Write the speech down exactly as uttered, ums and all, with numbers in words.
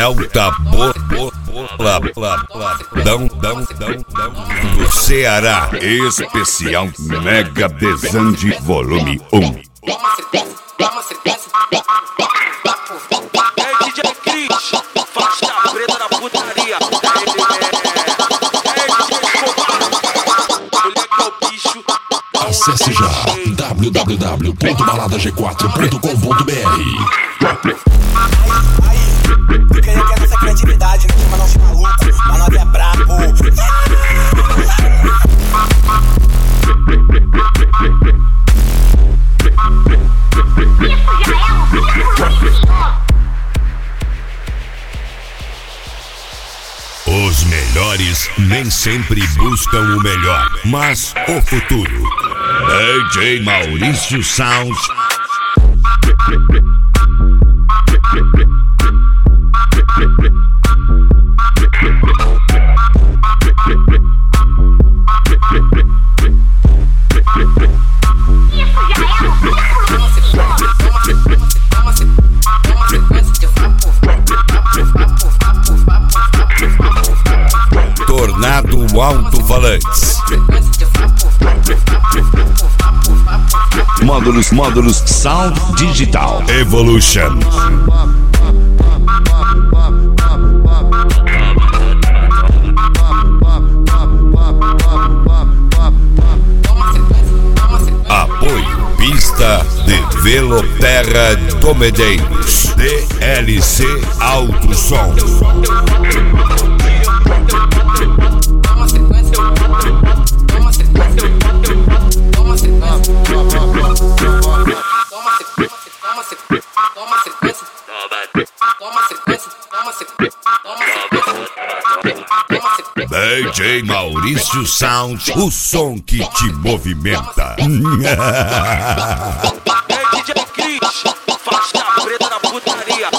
Delta Bola Dão Dão Dão Dão do Ceará. Especial Mega Desande Volume um. É D J Cris, faixa preta na putaria. É D J Escobar, moleque é o bicho. Acesse já w w w ponto balada g quatro ponto com ponto b r. Eu queria ter essa criatividade, mas não se maluco, mas nós é brabo. Os melhores nem sempre buscam o melhor, mas o futuro. D J Maurício Sound. Tornado Alto-Falantes. Módulos, módulos Sound Digital Evolution. Apoio Pista de Veloterra do Medeiros. D L C Alto Som. D J Maurício Sound, o som que te movimenta. É D J Cris, faixa preta na putaria.